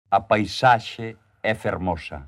A paisaxe é fermosa.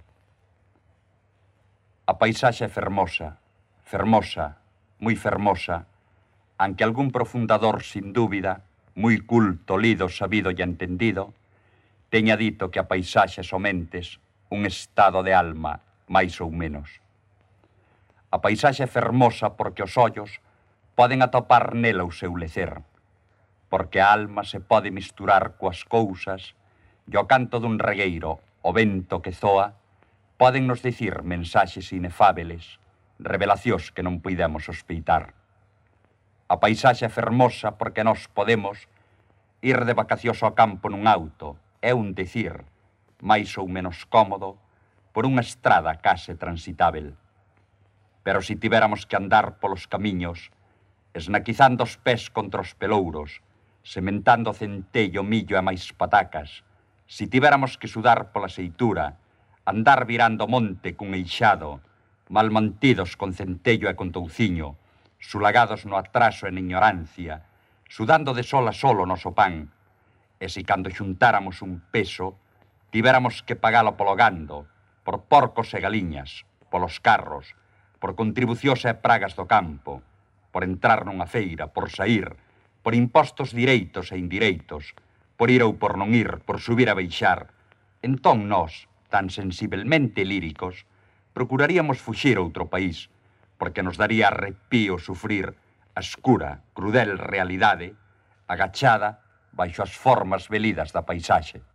A paisaxe é fermosa, fermosa, moi fermosa, aunque algún profundador, sin dúbida, moi culto, lido, sabido e entendido, teña dito que a paisaxe somentes un estado de alma, máis ou menos. A paisaxe é fermosa porque os ollos poden atopar nela o seu lecer, porque a alma se pode misturar coas cousas e o canto dun regueiro, o vento que zoa, poden nos dicir mensaxes inefábeles, revelacións que non puidemos sospeitar. A paisaxe é fermosa porque nós podemos ir de vacacións ao campo nun auto, é un dicir, máis ou menos cómodo, por unha estrada case transitável. Pero si tivéramos que andar polos camiños, esnaquizando os pés contra os pelouros, sementando centello, millo e máis patacas, si tivéramos que sudar pola seitura, andar virando monte cun eixado, malmantidos con centello e con touciño, sulagados no atraso e na ignorancia, sudando de sol a sol o noso pan, e si cando xuntáramos un peso, tivéramos que pagalo polo gando, por porcos e galiñas, polos carros, por contribucións e pragas do campo, por entrar nunha feira, por sair, por impostos direitos e indireitos, por ir ou por non ir, por subir a baixar, entón nós, tan sensiblemente líricos, procuraríamos fuxir a outro país, porque nos daría arrepío sufrir a escura, crudel realidade, agachada baixo as formas velidas da paisaxe.